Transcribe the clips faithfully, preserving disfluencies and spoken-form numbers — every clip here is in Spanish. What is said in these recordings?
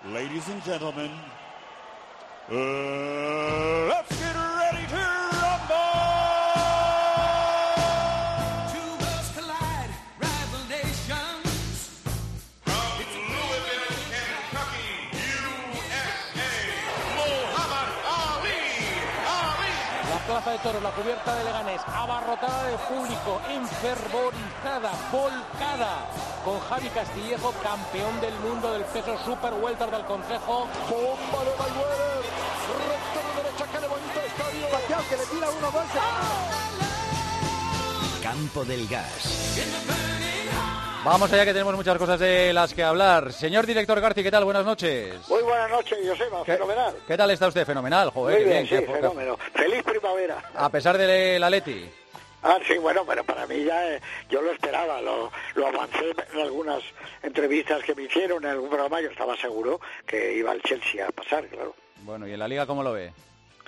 Ladies and gentlemen, uh, let's get ready to rumble! Two worlds collide, rival nations. From it's Louisville, Kentucky, U S A, Muhammad Ali, Ali. La plaza de toros, la cubierta de Leganés, abarrotada de público, enfervorizada, volcada, con Javi Castillejo, campeón del mundo del peso super welter del Consejo. Bomba de Mayweather, recta de derecha que levanta el estadio. Pacquiao que le tira uno dos. Campo del Gas. Vamos allá que tenemos muchas cosas de las que hablar. Señor director Garci, ¿qué tal? Buenas noches. Muy buenas noches, Joseba, ¿Qué, fenomenal. ¿Qué tal está usted? Fenomenal, joder. Muy bien, bien, sí, qué, fenómeno. Feliz primavera. A pesar del Atleti. Ah, sí, bueno, pero para mí ya eh, yo lo esperaba, lo, lo avancé en algunas entrevistas que me hicieron en algún programa, yo estaba seguro que iba el Chelsea a pasar, claro. Bueno, ¿y en la Liga cómo lo ve?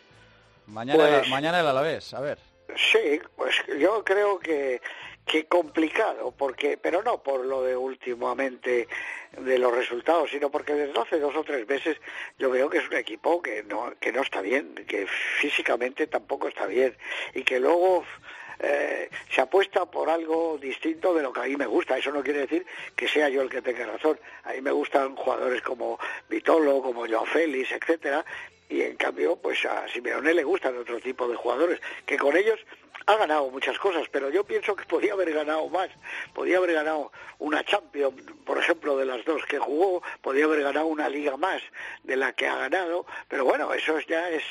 Mañana, Pues, el, mañana el Alavés, a ver. Sí, pues yo creo que, que complicado, porque pero no por lo de últimamente de los resultados, sino porque desde hace dos o tres meses yo veo que es un equipo que no, que no está bien, que físicamente tampoco está bien, y que luego... Eh, se apuesta por algo distinto de lo que a mí me gusta. Eso no quiere decir que sea yo el que tenga razón. A mí me gustan jugadores como Vitolo, como Joao Félix, etcétera, y en cambio pues a Simeone le gustan otro tipo de jugadores, que con ellos ha ganado muchas cosas, pero yo pienso que podía haber ganado más, podía haber ganado una Champions, por ejemplo, de las dos que jugó, podía haber ganado una Liga más de la que ha ganado, pero bueno, eso ya es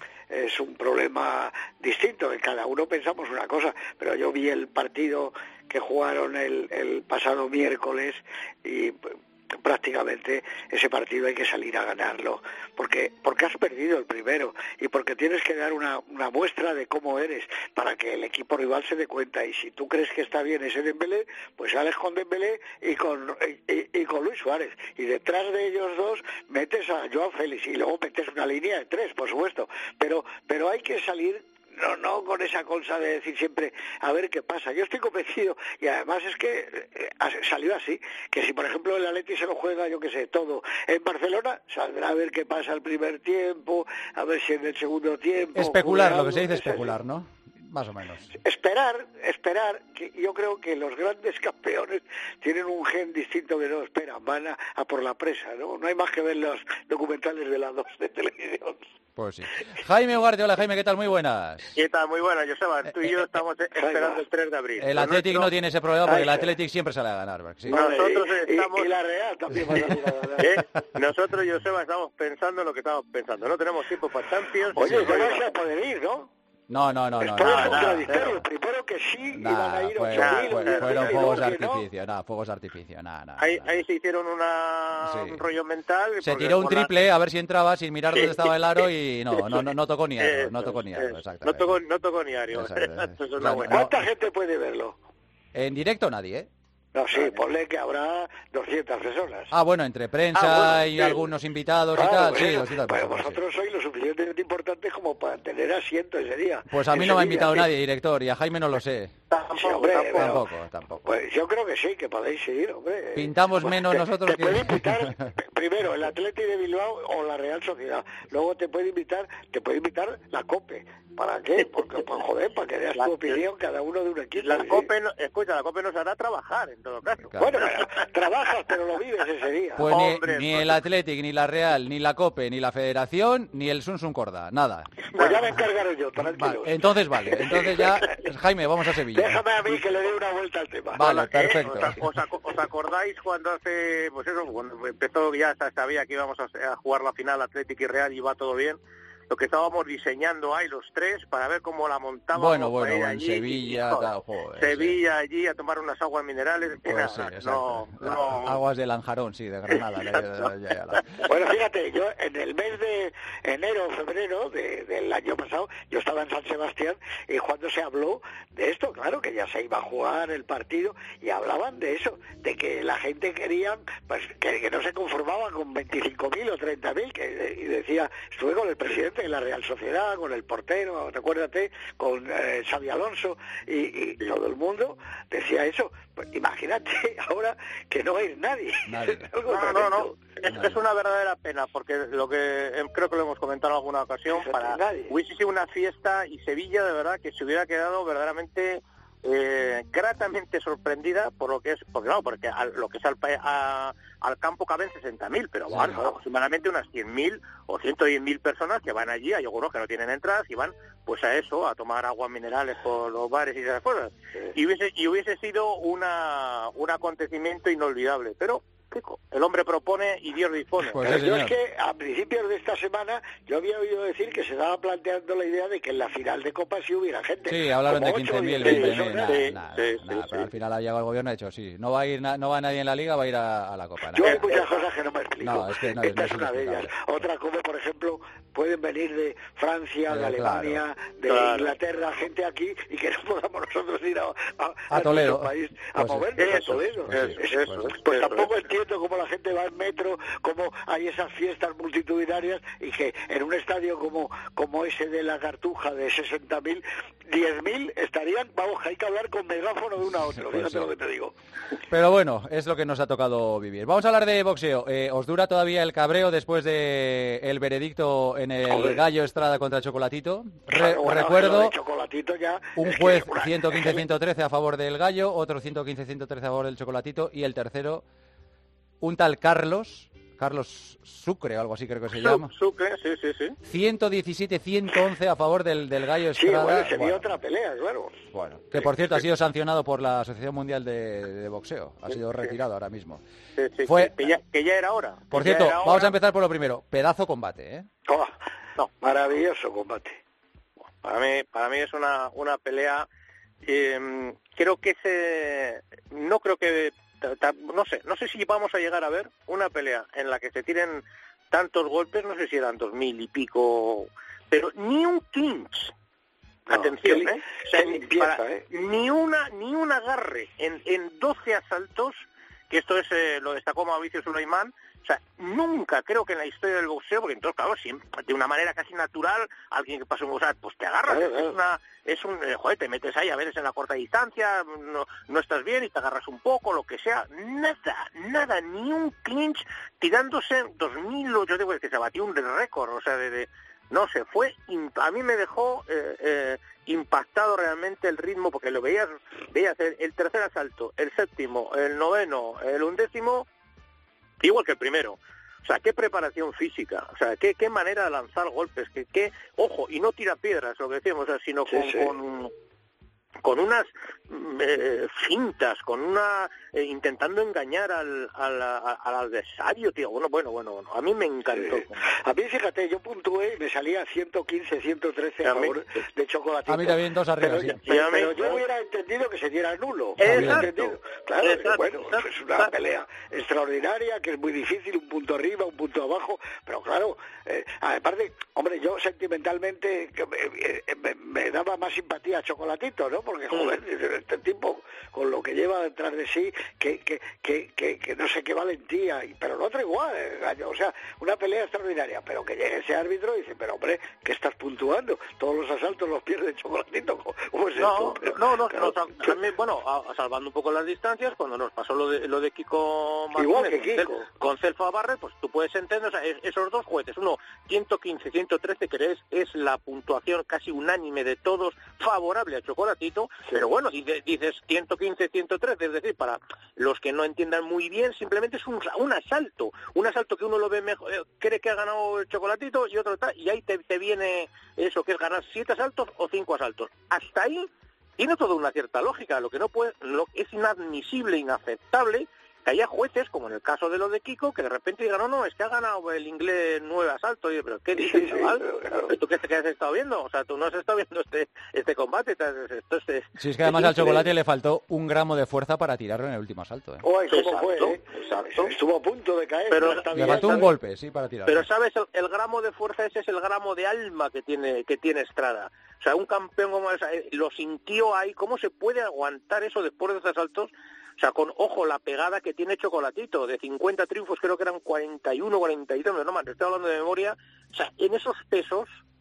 es un problema distinto, que cada uno pensamos una cosa, pero yo vi el partido que jugaron el, el pasado miércoles y prácticamente ese partido hay que salir a ganarlo, porque porque has perdido el primero y porque tienes que dar una, una muestra de cómo eres para que el equipo rival se dé cuenta, y si tú crees que está bien ese Dembélé, pues sales con Dembélé y con y, y con Luis Suárez, y detrás de ellos dos metes a Joao Félix y luego metes una línea de tres, por supuesto, pero pero hay que salir. No, no con esa cosa de decir siempre a ver qué pasa. Yo estoy convencido, y además es que eh, salió así, que si por ejemplo el Atleti se lo juega, yo qué sé, todo en Barcelona, saldrá a ver qué pasa el primer tiempo, a ver si en el segundo tiempo... Especular, lo que se dice especular, ¿no? Más o menos. Esperar, esperar, que yo creo que los grandes campeones tienen un gen distinto que no esperan, van a, a por la presa, ¿no? No hay más que ver los documentales de las dos de televisión. Pues sí. Jaime Ugarte, hola Jaime, ¿qué tal? Muy buenas. ¿Qué tal? Muy buenas, Joseba. Tú y yo estamos esperando el tres de abril. El Athletic no tiene ese problema porque el Athletic siempre sale a ganar. Sí. Nosotros y, estamos... y la Real también va a salir a ganar. ¿Eh? Nosotros, Joseba, estamos pensando lo que estamos pensando. No tenemos tiempo para Champions. Oye, sí, yo no sé poder ir, ¿no? No, no, no, no. Esto no, es contradictorio. no, Primero que sí, nah, iban a ir fue, ocho mil. fue, fueron fuegos de artificio, no. nada, fuegos de artificio, nada, nada. Ahí, ahí se hicieron una... Sí. un rollo mental. Se tiró un triple la... a ver si entraba sin mirar sí. dónde estaba el aro y no, no, no, no tocó ni aro, no tocó ni aro, exactamente. No tocó, no tocó ni aro. Exacto, Eso es una buena. ¿Cuánta gente puede verlo? En directo nadie, ¿eh? No, sí, ponle que habrá doscientas personas. Ah, bueno, entre prensa ah, bueno, y sí. algunos invitados claro, y tal, pues sí, eso, doscientas pero personas. vosotros Sí. sois lo suficientemente importantes como para tener asiento ese día. Pues a mí no me ha invitado sí. nadie, director, y a Jaime no lo sé. Tampoco, sí, hombre, tampoco, pero, tampoco, tampoco. Pues yo creo que sí, que podéis ir, hombre. Pintamos pues, menos te, nosotros te que... puede invitar, primero, el Athletic de Bilbao o la Real Sociedad. Luego te puede invitar, te puede invitar la COPE. ¿Para qué? Porque, pues, joder, para que veas tu opinión cada uno de un equipo. La ¿sí? COPE, no, escucha, la COPE nos hará trabajar, en todo caso. Claro. Bueno, trabajas, pero lo vives ese día. Pues Hombre, ni, ni pues... el Athletic, ni la Real, ni la COPE, ni la Federación, ni el Sunsun Corda, nada. Pues ya me encargaré yo, tranquilos. Vale, entonces vale, entonces ya, Jaime, vamos a Sevilla. Déjame a mí que le dé una vuelta al tema. Vale, ¿Eh? perfecto. ¿Os, os, ¿Os acordáis cuando hace, pues eso, cuando empezó ya sabía que íbamos a, a jugar la final Athletic y Real y iba todo bien? Lo que estábamos diseñando ahí los tres para ver cómo la montábamos. Bueno, bueno, para ir en allí, Sevilla, y, joder, tal, joder, Sevilla sí. allí a tomar unas aguas minerales. Pues nada, sí, no, no... Aguas de Lanjarón, sí, de Granada. ya, ya, ya, ya, ya. Bueno, fíjate, yo en el mes de enero o febrero de, del año pasado, yo estaba en San Sebastián y cuando se habló de esto, claro, que ya se iba a jugar el partido y hablaban de eso, de que la gente quería, pues que, que no se conformaba con veinticinco mil o treinta mil, que y decía, estuve con el presidente deporte, en la Real Sociedad, con el portero, recuérdate, con eh, Xabi Alonso, y, y todo el mundo decía eso. Pues imagínate ahora que no hay nadie. nadie. No, no, no. Es, es una verdadera pena, porque lo que eh, creo que lo hemos comentado en alguna ocasión, Eso para nadie. hubiese sido una fiesta y Sevilla de verdad que se hubiera quedado verdaderamente eh, gratamente sorprendida por lo que es, porque no, porque al, lo que es al, a, al campo caben sesenta mil, pero van sí, aproximadamente unas cien mil o ciento diez mil personas que van allí, hay algunos que no tienen entradas y van pues a eso, a tomar aguas minerales por los bares y esas cosas, sí. y hubiese y hubiese sido una un acontecimiento inolvidable, pero el hombre propone y Dios dispone. Pues Pero sí, yo es que a principios de esta semana yo había oído decir que se estaba planteando la idea de que en la final de Copa sí hubiera gente. Sí, hablaron de quince mil, veinte mil, nada, sí, nada, sí, nada, sí, pero sí. al final ha llegado el gobierno y ha dicho sí, no va a ir na, no va nadie en la Liga, va a ir a, a la Copa. Yo nada. hay muchas cosas que no me explico. No, es que no, Esta no es una de ellas. Otra como, por ejemplo, pueden venir de Francia, sí, de Alemania, claro. de claro. Inglaterra, gente aquí y que no podamos nosotros ir a, a, a Toledo, a país a pues movernos eso, a Toledo. Pues es, sí, es eso. pues, Pues eso, tampoco eso. entiendo cómo la gente va en metro, cómo hay esas fiestas multitudinarias y que en un estadio como como ese de la Cartuja de sesenta mil, diez mil estarían, vamos, que hay que hablar con megáfono de uno a otro, pues fíjate sí. lo que te digo. Pero bueno, es lo que nos ha tocado vivir. Vamos a hablar de boxeo. Eh, ¿Os dura todavía el cabreo después de el veredicto en el Joder. Gallo Estrada contra Chocolatito? Re- Claro, bueno, recuerdo, lo de Chocolatito ya un es juez que una- ciento quince a ciento trece a favor del Gallo, otro ciento quince a ciento trece a favor del Chocolatito y el tercero, un tal Carlos, Carlos Sucre o algo así creo que se llama. Sucre, sí, sí, sí. ciento diecisiete a ciento once a favor del, del Gallo Sí, Estrada. bueno, sería Bueno, otra pelea, claro. bueno, que por cierto ha sido sancionado por la Asociación Mundial de, de Boxeo. Ha sido retirado ahora mismo. Sí, sí, Fue- que, ya, que ya era hora. Por Que ya cierto, era vamos hora. a empezar por lo primero. Pedazo combate, ¿eh? Oh, No. maravilloso combate. Para mí, para mí es una, una pelea. Eh, creo que se, no creo que, no sé, no sé si vamos a llegar a ver una pelea en la que se tiren tantos golpes, no sé si eran dos mil y pico, pero ni un clinch. No, Atención, qué li- ¿eh? O sea, qué limpieza, para- ¿eh? ni una, ni un agarre en, en doce asaltos, que esto es eh, lo destacó Mauricio Sulaimán. O sea, nunca creo que en la historia del boxeo, porque entonces, claro, siempre, de una manera casi natural, alguien que pasa un boxeo, pues te agarras, Claro, es claro. una, es un, eh, joder, te metes ahí a veces en la corta distancia, no, no estás bien y te agarras un poco, lo que sea, nada, nada, ni un clinch tirándose dos mil, yo digo que se batió un récord, o sea, de, de no sé, fue, imp- a mí me dejó eh, eh, impactado realmente el ritmo, porque lo veías, veías el, el tercer asalto, el séptimo, el noveno, el undécimo, igual que el primero. O sea, qué preparación física, o sea, qué, qué manera de lanzar golpes, qué, qué, ojo, y no tira piedras, lo que decíamos, o sea, sino Sí, con, sí. con, con unas mm, eh, fintas, con una, eh, intentando engañar al, al, al, al adversario, tío, bueno, bueno, bueno, bueno, a mí me encantó. Sí. A mí, fíjate, yo puntué y me salía ciento quince, ciento trece a A mí- favor de Chocolatito. A mí también dos arriba, pero, sí. pero- Y a mí- pero yo hubiera entendido que se diera nulo. Exacto. Hubiera entendido. Claro, Exacto. bueno, Exacto. es una Exacto. pelea extraordinaria, que es muy difícil, un punto arriba, un punto abajo, pero claro, eh, aparte, hombre, yo sentimentalmente que me, eh, me- me daba más simpatía a Chocolatito, ¿no? Porque, joder, este tipo, con lo que lleva detrás de sí, que, que, que, que, que no sé qué valentía, y- pero el otro igual, eh, Gallo, o sea, una pelea extraordinaria, pero que llegue ese árbitro y dice, pero hombre, ¿qué estás puntuando? Todos los asaltos los pierde Chocolatito, ¿cómo es No, esto? Pero, no, no, claro, no, también, bueno, a- a salvando un poco las distancias, cuando nos pasó lo de lo de Kiko Martínez Igual que con Cel- Kiko. con Celfa Barre, pues tú puedes entender, o sea, es- esos dos jueces, uno ciento quince, ciento trece, que es, es la puntuación casi unánime de todos favorable a Chocolatito, pero bueno, dice- dices ciento quince, ciento trece, es decir, para los que no entiendan muy bien, simplemente es un, un asalto, un asalto que uno lo ve mejor, eh, cree que ha ganado el Chocolatito y otro tal, y ahí te, te viene eso, que es ganar siete asaltos o cinco asaltos. Hasta ahí tiene toda una cierta lógica, lo que no puede, lo es inadmisible, inaceptable, que haya jueces, como en el caso de lo de Kiko, que de repente digan, no, no, es que ha ganado el inglés nueve asaltos. Y yo, pero ¿qué dices, Sí, sí, chaval? pero claro. ¿Tú qué, qué has estado viendo? O sea, tú no has estado viendo este este combate. te has- Esto es, Si es que además al Chocolate le faltó un gramo de fuerza para tirarlo en el último asalto, ¿eh? Uy, ¿cómo Exacto, fue, eh? exacto. Estuvo a punto de caer. Pero- pero está Le bien, faltó está un bien. golpe, sí, para tirarlo. Pero sabes, el, el gramo de fuerza ese es el gramo de alma que tiene que tiene Estrada. O sea, un campeón como ese, eh, lo sintió ahí. ¿Cómo se puede aguantar eso después de esos asaltos? O sea, con, ojo, la pegada que tiene Chocolatito, de cincuenta triunfos creo que eran cuarenta y uno, cuarenta y dos, no más, estoy hablando de memoria. O sea, en esos pesos,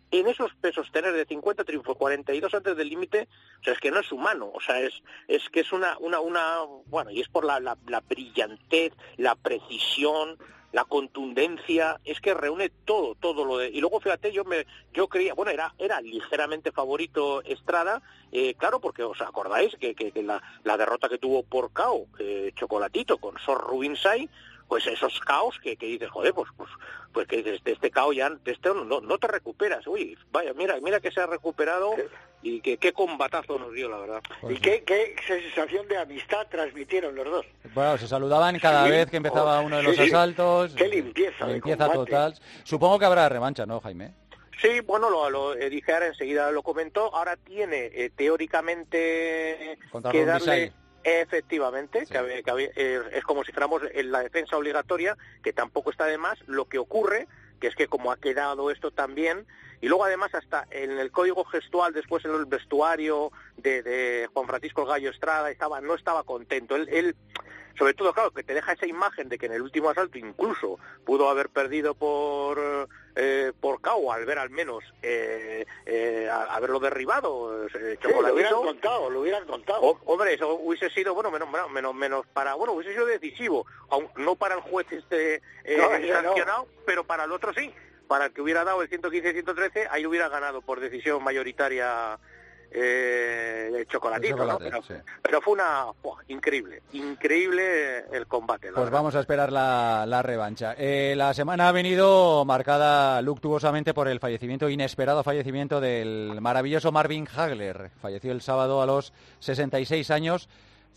en esos pesos tener de cincuenta triunfos, cuarenta y dos antes del límite, o sea, es que no es humano, o sea, es es que es una, una, una bueno, y es por la, la, la brillantez, la precisión, la contundencia, es que reúne todo, todo lo de... Y luego, fíjate, yo me yo creía, bueno, era era ligeramente favorito Estrada, eh, claro, porque os acordáis que, que, que la, la derrota que tuvo por K O, eh, Chocolatito, con Sor Rubinsay, pues esos caos que, que dices, joder, pues, pues, pues que dices, de este caos ya, de este no, no te recuperas. Uy, vaya, mira, mira que se ha recuperado y que qué combatazo nos dio, la verdad. Pues y qué, qué sensación de amistad transmitieron los dos. Bueno, se saludaban cada sí, vez que empezaba uno de los sí, asaltos. Qué limpieza. Limpieza total. Supongo que habrá revancha, ¿no, Jaime? Sí, bueno, lo, lo eh, dije ahora, enseguida lo comentó. Ahora tiene eh, teóricamente Contra que Rubinsay. darle... Efectivamente, sí. que, había, que había, eh, es como si fuéramos en la defensa obligatoria, que tampoco está de más. Lo que ocurre, que es que como ha quedado esto también, y luego además hasta en el código gestual, después en el vestuario de, de Juan Francisco el Gallo Estrada, estaba no estaba contento. Él, él, sobre todo, claro, que te deja esa imagen de que en el último asalto incluso pudo haber perdido por eh, por K O, al ver al menos eh, eh, a, haberlo derribado. Eh, sí, lo hubieran contado, lo hubieran contado. O, hombre, eso hubiese sido, bueno, menos, menos, menos para, bueno, hubiese sido decisivo, aun, no para el juez este eh, no, sancionado, no. pero para el otro sí. Para el que hubiera dado el ciento quince ciento trece, ahí hubiera ganado por decisión mayoritaria eh, el Chocolatito, el chocolate, ¿no? Pero, sí. pero fue una... ¡buah! increíble, increíble el combate. Pues verdad. vamos a esperar la, la revancha. Eh, la semana ha venido marcada luctuosamente por el fallecimiento, inesperado fallecimiento del maravilloso Marvin Hagler. Falleció el sábado a los sesenta y seis años.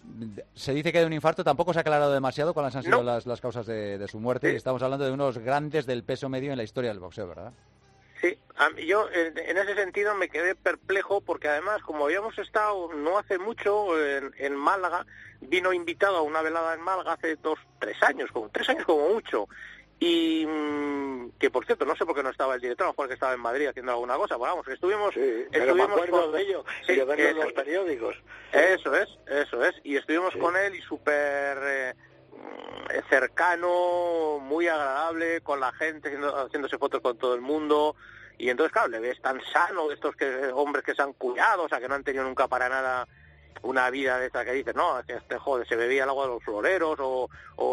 Se dice que de un infarto, tampoco se ha aclarado demasiado cuáles han sido no. las, las causas de, de su muerte. Sí. Y estamos hablando de unos grandes del peso medio en la historia del boxeo, ¿verdad? Sí, a mí, yo en, en ese sentido me quedé perplejo porque además, como habíamos estado no hace mucho en, en Málaga, vino invitado a una velada en Málaga hace dos, tres años, como tres años como mucho, y mmm, que por cierto, no sé por qué no estaba el director, a lo mejor que estaba en Madrid haciendo alguna cosa, pero vamos, que estuvimos... Sí, pero estuvimos me acuerdo con, de ello, sí, y de verlo eh, en los periódicos. Eso es, eso es, y estuvimos sí. con él y súper... Eh, cercano, muy agradable con la gente, haciendo, haciéndose fotos con todo el mundo, y entonces claro, le ves tan sano, estos que hombres que se han cuidado, o sea, que no han tenido nunca para nada una vida de esta que dices, no, es que este joder se bebía el agua de los floreros o,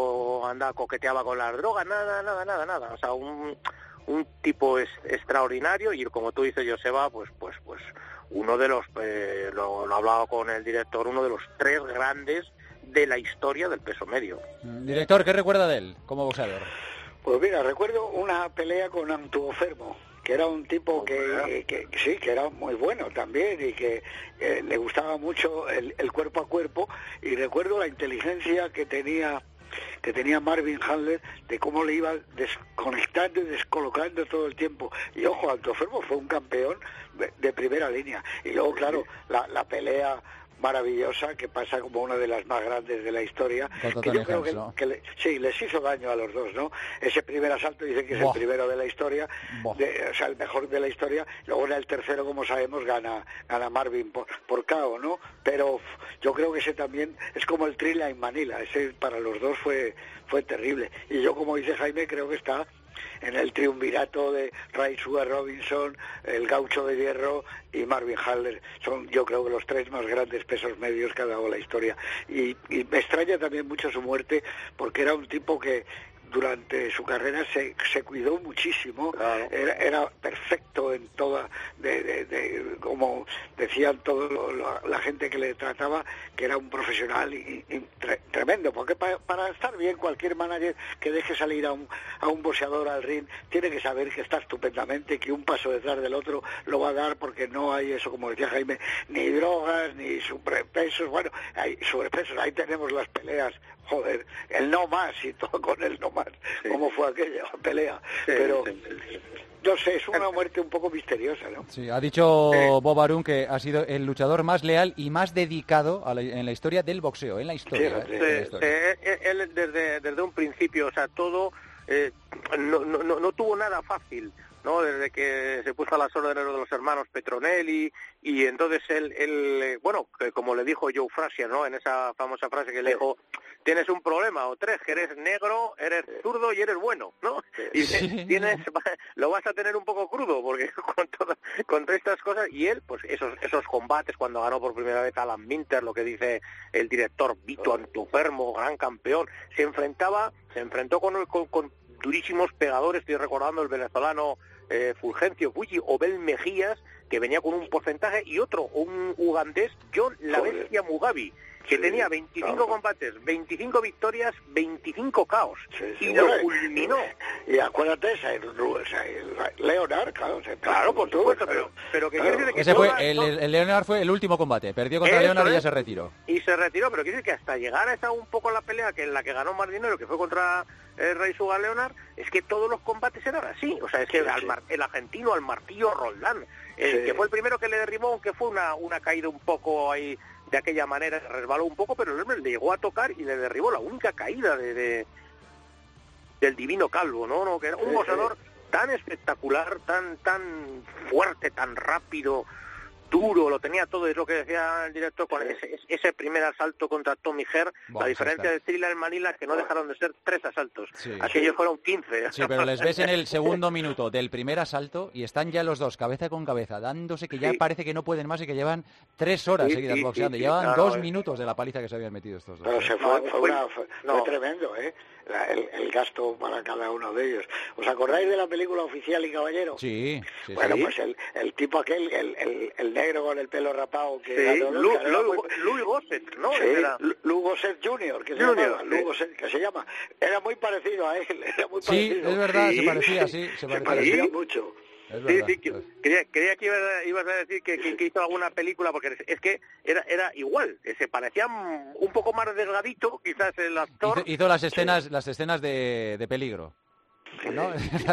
o anda coqueteaba con las drogas, nada, nada, nada, nada, o sea, un, un tipo es, extraordinario, y como tú dices, Joseba, pues, pues, pues, uno de los, eh, lo, lo hablaba con el director, uno de los tres grandes de la historia del peso medio. Director, ¿qué recuerda de él como boxeador? Pues mira, recuerdo una pelea con Antuofermo, que era un tipo que, que, que sí, que era muy bueno también y que eh, le gustaba mucho el, el cuerpo a cuerpo, y recuerdo la inteligencia que tenía que tenía Marvin Hagler de cómo le iba desconectando y descolocando todo el tiempo. Y ojo, Antuofermo fue un campeón de, de primera línea. Y luego, claro, la, la pelea maravillosa que pasa como una de las más grandes de la historia, que yo creo que, que le, sí, les hizo daño a los dos, ¿no? Ese primer asalto dicen que es Boah. el primero de la historia, de, o sea, el mejor de la historia. Luego en el tercero, como sabemos, gana gana Marvin por, por K O, ¿no? Pero yo creo que ese también es como el Thrilla en Manila, ese para los dos fue fue terrible. Y yo, como dice Jaime, creo que está en el triunvirato de Ray Sugar Robinson, el Gaucho de Hierro y Marvin Hagler. Son, yo creo, que los tres más grandes pesos medios que ha dado la historia. Y, y me extraña también mucho su muerte, porque era un tipo que durante su carrera se, se cuidó muchísimo, claro. era, era perfecto en toda, de, de, de, como decían toda la gente que le trataba, que era un profesional y, y tre, tremendo, porque para, para estar bien cualquier manager que deje salir a un, a un boxeador al ring tiene que saber que está estupendamente, que un paso detrás del otro lo va a dar, porque no hay eso, como decía Jaime, ni drogas, ni sobrepesos, bueno, hay sobrepesos, ahí tenemos las peleas, joder, el no más y todo con el no más, sí. Cómo fue aquella pelea, sí, pero sí, sí. No sé, es una muerte un poco misteriosa, ¿no? Sí, ha dicho sí. Bob Arum que ha sido el luchador más leal y más dedicado a la, en la historia del boxeo, en la historia. Sí, ¿eh? sí, en la historia. Eh, él desde, desde un principio, o sea, todo, eh, no, no, no tuvo nada fácil. ¿no? Desde que se puso a las órdenes de los hermanos Petronelli, y entonces él, él bueno, como le dijo Joe Frazier, ¿no? En esa famosa frase que le dijo, tienes un problema, o tres, que eres negro, eres zurdo y eres bueno, ¿no? Y Sí. tienes, lo vas a tener un poco crudo, porque con, toda, con todas estas cosas, y él, pues esos esos combates, cuando ganó por primera vez a Alan Minter, lo que dice el director, Vito Antuofermo, gran campeón, se enfrentaba, se enfrentó con, con, con durísimos pegadores, estoy recordando el venezolano eh, Fulgencio Pucci o Bel Mejías, que venía con un porcentaje, y otro, un ugandés, John La Bestia Mugabi, que sí, tenía veinticinco claro. combates, veinticinco victorias, veinticinco caos, sí, sí, y bueno, lo culminó. Y, y acuérdate, Leonard, claro, claro, por supuesto, pero, pero que claro. quiere decir que ese fue, toda, el, no, el Leonard fue el último combate, perdió contra Leonard y ya se retiró. Y se retiró, pero quiere decir que hasta llegar a esa un poco la pelea que en la que ganó más dinero, que fue contra el Rey Sugar Leonard, es que todos los combates eran así, o sea, es que sí, al, sí. el argentino, al martillo Roldán, el sí. que fue el primero que le derribó, aunque fue una, una caída un poco ahí, de aquella manera, resbaló un poco, pero él le llegó a tocar y le derribó, la única caída de, de del divino Calvo, ¿no? no que era un boxeador tan espectacular, tan tan fuerte, tan rápido, duro, lo tenía todo, es lo que decía el director con ese, ese primer asalto contra Tommy Herr, bueno, la diferencia de Thriller en Manila es que no dejaron de ser tres asaltos, sí, aquellos sí. fueron quince. Sí, pero les ves en el segundo minuto del primer asalto y están ya los dos cabeza con cabeza, dándose que ya sí. parece que no pueden más y que llevan tres horas sí, seguidas sí, boxeando, sí, sí. llevan no, dos no, minutos de la paliza que se habían metido estos dos. Pero se fue, fue, una, fue, no. fue tremendo, ¿eh? La, el, el gasto para cada uno de ellos. ¿Os acordáis de la película Oficial y Caballero? Sí. sí bueno, sí. pues el, el tipo aquel, el, el, el negro con el pelo rapado que sí, ganó, Lu, ganó, Lu, muy... Louis Gossett, ¿no? Sí, era... Lou Gossett Junior, que se Junior, llama, Lou Gossett, que se llama. Era muy parecido a él, era muy sí, parecido. Es verdad, sí, se parecía, sí, se parecía, se parecía sí. mucho. Es sí, sí, que, creía, creía que ibas a, ibas a decir que, que, que hizo alguna película, porque es que era era igual, se parecía un poco más delgadito, quizás el actor. Hizo, hizo las escenas sí. las escenas de, de peligro, ¿no?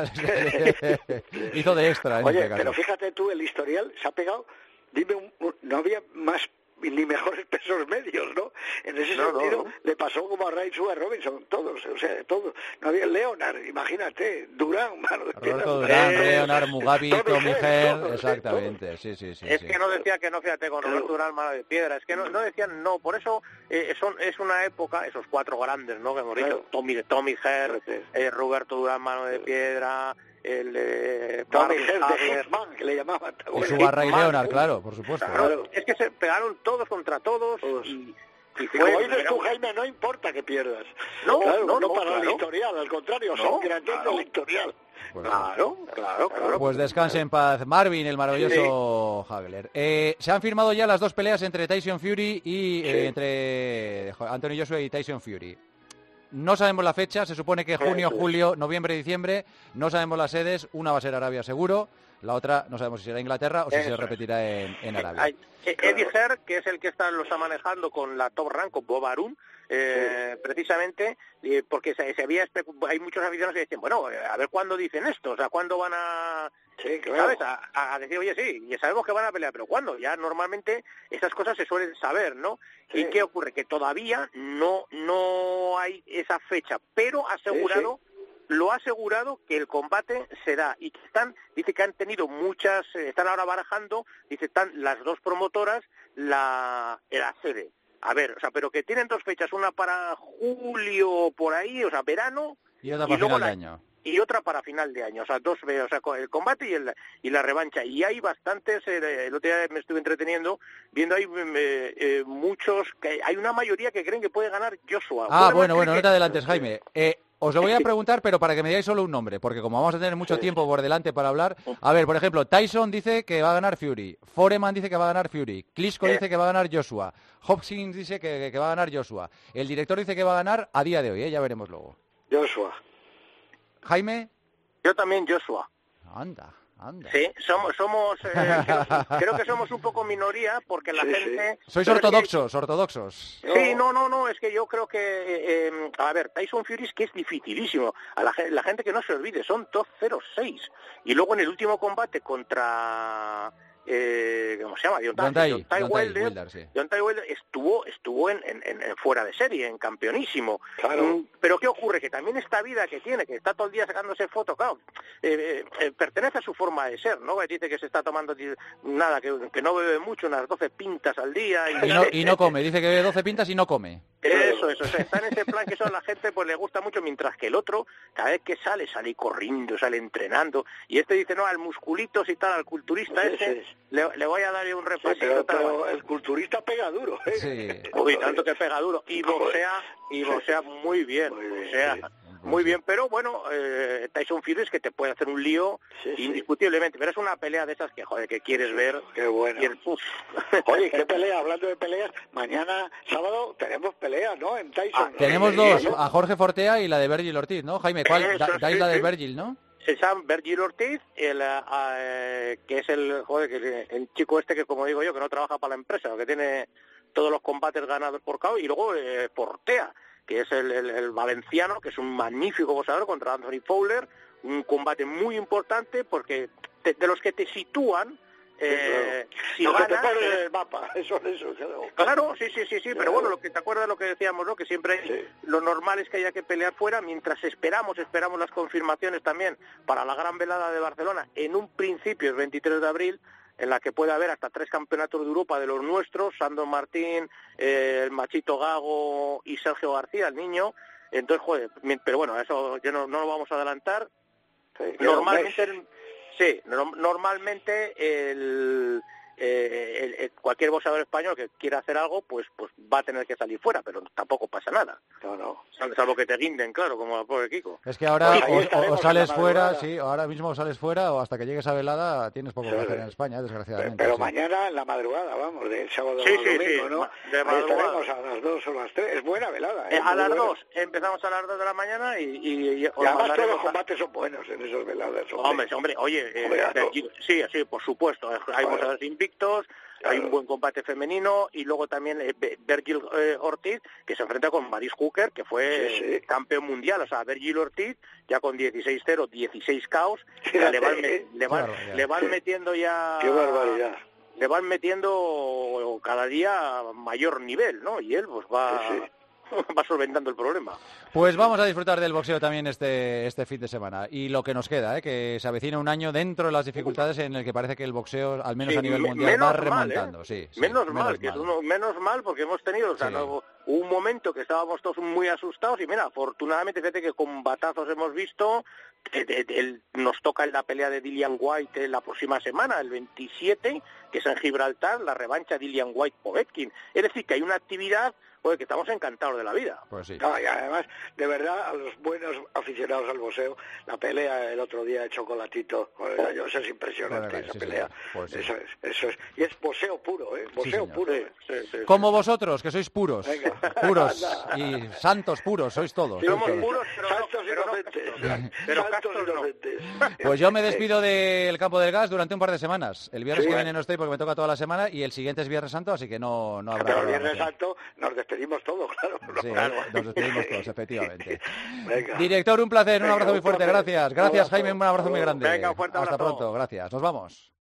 Hizo de extra. En Oye, este caso. Pero fíjate tú, el historial se ha pegado, dime, un, un, no había más ni mejores pesos medios, ¿no? En ese no, sentido, no, no. le pasó como a Ray Sugar Robinson, todos, o sea, todos. No había Leonard, imagínate, Durán, mano de Roberto Durán, eh, Leonard, Mugabi, Tommy Herr, exactamente, todos. sí, sí, sí. Es sí. que no decía que no, fíjate, con Roberto claro. Durán, mano de piedra, es que no, no decían no, por eso eh, son, es una época, esos cuatro grandes, ¿no? Que hemos dicho, claro. Tommy, Tommy Herr, eh, Roberto Durán, mano de piedra, el eh, Tommy Herr de Hitman, que le llamaban. Y su barra y Leonard, claro, por supuesto. Claro. Es que se pegaron todos contra todos, todos. y... Y, y como dices tú, Jaime, no importa que pierdas. No, claro, no, no, no para claro. el historial, al contrario, no, son grandes claro. del historial. Pues claro, claro, claro. Pues descanse en paz, Marvin, el maravilloso sí. Hagler. Eh, se han firmado ya las dos peleas entre Tyson Fury y sí. eh, entre Anthony Joshua y Tyson Fury. No sabemos la fecha, se supone que junio, julio, noviembre, diciembre. No sabemos las sedes, una va a ser Arabia seguro, la otra no sabemos si será Inglaterra o si Eso. se repetirá en, en Arabia. Hay, Eddie Herr, que es el que está, lo está manejando con la Top Rank, con Bob Arum, eh, sí. precisamente, eh, porque se, se había hay muchos aficionados que dicen, bueno, a ver cuándo dicen esto, o sea, cuándo van a... Sí, claro. ¿Sabes? A, a decir, oye, sí, ya sabemos que van a pelear, pero ¿cuándo? Ya normalmente esas cosas se suelen saber, ¿no? Sí. ¿Y qué ocurre? Que todavía no no hay esa fecha, pero asegurado, sí, sí. lo ha asegurado que el combate será, y que están, dice que han tenido muchas, eh, están ahora barajando, dice, están las dos promotoras, la, la sede. A ver, o sea, pero que tienen dos fechas, una para julio, por ahí, o sea, verano. Y otra para y final la, de año. Y otra para final de año, o sea, dos, o sea, el combate y, el, y la revancha. Y hay bastantes, eh, el otro día me estuve entreteniendo, viendo ahí eh, eh, muchos, que hay una mayoría que creen que puede ganar Joshua. Ah, bueno, bueno, que... no te adelantes, Jaime. Eh, os lo voy a preguntar, pero para que me digáis solo un nombre, porque como vamos a tener mucho tiempo por delante para hablar... A ver, por ejemplo, Tyson dice que va a ganar Fury, Foreman dice que va a ganar Fury, Klitschko dice que va a ganar Joshua, Hopkins dice que, que va a ganar Joshua, el director dice que va a ganar a día de hoy, ¿eh? Ya veremos luego. Joshua. Jaime. Yo también Joshua. Anda, anda. Sí, somos, somos eh, creo, creo que somos un poco minoría porque la sí, gente... Sí. Sois ortodoxos, que... ortodoxos. Sí, no, no, no, es que yo creo que... Eh, a ver, Tyson Fury es que es dificilísimo. A la, la gente que no se olvide, son dos cero seis. Y luego en el último combate contra... eh, ¿cómo se llama? Deontay, Deontay, Deontay Deontay Wilder, Wilder, sí. Deontay Wilder estuvo, estuvo en, en, en fuera de serie, en campeonísimo. Claro. Mm, pero ¿qué ocurre? Que también esta vida que tiene, que está todo el día sacándose fotos, claro, eh, eh, pertenece a su forma de ser, ¿no? Que dice que se está tomando nada, que, que no bebe mucho, unas doce pintas al día. Y, Y no, y no come, dice que bebe doce pintas y no come. Eso, eso, o sea, está en ese plan que eso a la gente pues le gusta mucho, mientras que el otro, cada vez que sale, sale corriendo, sale entrenando, y este dice, no, al musculitos y tal, al culturista Sí, este, sí. Le, le voy a dar un Sí, repasito. pero, tal, pero bueno. el culturista pega duro, ¿eh? Sí. Uy, tanto que pega duro, y boxea, y boxea muy bien, Muy bien, boxea sí. muy bien, pero bueno, eh, Tyson Fury es que te puede hacer un lío Sí, sí. indiscutiblemente, pero es una pelea de esas que, joder, que quieres ver. Qué bueno. Y el, uf. Oye, qué pelea, hablando de peleas, mañana sábado tenemos peleas, ¿no? En Tyson. Ah, Tenemos Sí, dos, sí, a Jorge Fortea y la de Virgil Ortiz, ¿no, Jaime? ¿Cuál? Eso, Da- dais sí, la de sí. Virgil, ¿no? Se llama Virgil Ortiz, el, eh, que es el, joder, que el chico este que, como digo yo, que no trabaja para la empresa, que tiene todos los combates ganados por K O, y luego eh, Fortea, que es el, el, el valenciano, que es un magnífico boxeador contra Anthony Fowler, un combate muy importante porque te, de los que te sitúan, eh, si Lo que te ganas, ponen en eh, el mapa, eso es eso. Claro. Claro, sí, sí, sí, sí, pero bueno, lo que te acuerdas de lo que decíamos, ¿no? Que siempre Sí. lo normal es que haya que pelear fuera, mientras esperamos, esperamos las confirmaciones también para la gran velada de Barcelona, en un principio el veintitrés de abril, en la que puede haber hasta tres campeonatos de Europa de los nuestros, Sandro Martín, eh, el Machito Gago y Sergio García, el niño. Entonces, joder, mi- pero bueno, eso ya no, no lo vamos a adelantar. Sí, queda un Normalmente, mes. sí, no- normalmente el, eh, el- el- cualquier boxeador español que quiera hacer algo, pues pues va a tener que salir fuera, pero tampoco pasa nada. No, no. Sal- Salvo que te guinden, claro, como al pobre Kiko. Es que ahora Pues ahí o- o, estaremos o sales en la fuera, madrugada. sí, ahora mismo sales fuera o hasta que llegues a velada tienes poco Sí, que hacer sí. en España, Pero, desgraciadamente. pero sí. mañana en la madrugada, vamos, de sábado Sí, a sí, domingo, sí, ¿no? ma- de Ahí madrugada. estaremos a las dos o las tres. Es buena velada, ¿eh? Eh, a Muy las buena. dos, empezamos a las dos de la mañana y... y, y os Y además todos mandaremos los la- combates son buenos en esas veladas. Hombre. Hombre, hombre, oye, eh, Hombre, claro. aquí- sí, sí, por supuesto, hay Claro. boxeadores invictos, hay Claro. un buen combate femenino, y luego también eh, Be- Virgil eh, Ortiz, que se enfrenta con Maris Hooker, que fue Sí, sí. eh, campeón mundial, o sea, Virgil Ortiz, ya con dieciséis cero, dieciséis caos, Fíjate. le van, me- le van- Qué barbaridad. le van metiendo ya... Qué barbaridad. Le van metiendo cada día mayor nivel, ¿no? Y él pues va... Sí, sí. va solventando el problema. Pues vamos a disfrutar del boxeo también este, este fin de semana. Y lo que nos queda, ¿eh? Que se avecina un año dentro de las dificultades en el que parece que el boxeo, al menos Sí, a nivel me- mundial, menos va mal, remontando. ¿eh? Sí, sí, menos, mal, que mal. uno- menos mal porque hemos tenido, o sea, Sí. no- un momento que estábamos todos muy asustados y mira, afortunadamente fíjate que con batazos hemos visto, que de- de- el- nos toca en la pelea de Dillian White la próxima semana, el veintisiete, que es en Gibraltar, la revancha Dillian White-Povetkin. Es decir, que hay una actividad, joder, que estamos encantados de la vida. Pues sí. No, y además, de verdad, a los buenos aficionados al boxeo, la pelea el otro día de Chocolatito, joder, yo, eso es impresionante, Joder, esa sí, pelea. señor. Pues sí. Eso es, eso es. Y es boxeo puro, ¿eh? Boxeo señor. puro. Sí, ¿eh? sí, sí, sí. Como vosotros, que sois puros. Venga. Puros y santos puros, sois todos. Sí, sois Somos todos. puros, pero no- Santos pero no inocentes. castos. Pero Santos castos no. inocentes. Pues yo me despido del campo del gas durante un par de semanas. El viernes Sí, que bueno. viene no estoy porque me toca toda la semana y el siguiente es Viernes Santo, así que no, no habrá Pero el Viernes programación. Santo nos despedimos todos, claro. Sí, nos despedimos todos, efectivamente. Venga. Director, un placer, un Venga, abrazo muy un fuerte, placer. gracias. Un Gracias, abrazo. Jaime, un abrazo muy grande. Venga, un fuerte Hasta abrazo. pronto, gracias. Nos vamos.